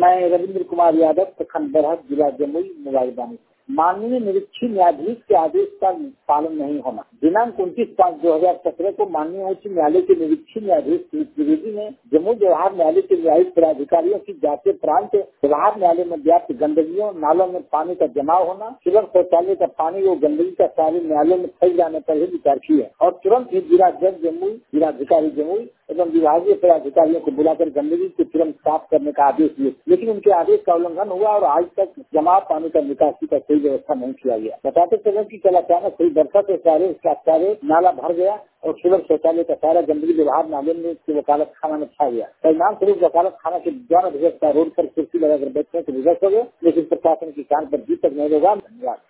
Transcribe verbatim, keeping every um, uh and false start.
मैं रविंद्र कुमार यादव, प्रखंड बरहट, जिला जमुई, मोबाइल बानी। माननीय निरीक्षी न्यायाधीश के आदेश का पालन नहीं होना। दिनांक उनतीस पाँच दो हजार सत्रह को माननीय उच्च न्यायालय के निरीक्षी न्यायाधीश श्री त्रिवेदी ने जम्मू व्यवहार न्यायालय के न्यायिक पदाधिकारियों की जांच उपरांत व्यवहार न्यायालय में व्याप्त गंदगियों, नालों में पानी का जमाव होना, सुलभ शौचालय का पानी व गंदगी का सारे न्यायालय में फैल जाने पर ही विचार किया और तुरंत ही जिला जज जमुई, जिलाधिकारी जमुई एवं विभागीय पदाधिकारियों को बुलाकर गंदगी को तुरंत साफ करने का आदेश दिए, लेकिन उनके आदेश का उल्लंघन हुआ और आज तक जमाव पानी का निकासी का कोई व्यवस्था नहीं किया गया। बताते चले कि कल अचानक हुई वर्षा से सारे उसका सारे नाला भर गया और सुलभ शौचालय का सारा गंदगी व्यवहार नाले में वकालत खाना में छा गया। परिणाम स्वरूप वकालत खाना के द्वारा रोड पर कुर्सी लगाकर बैठने से विवश हो गए, लेकिन प्रशासन की कान पर जी तक नहीं लगा। धन्यवाद।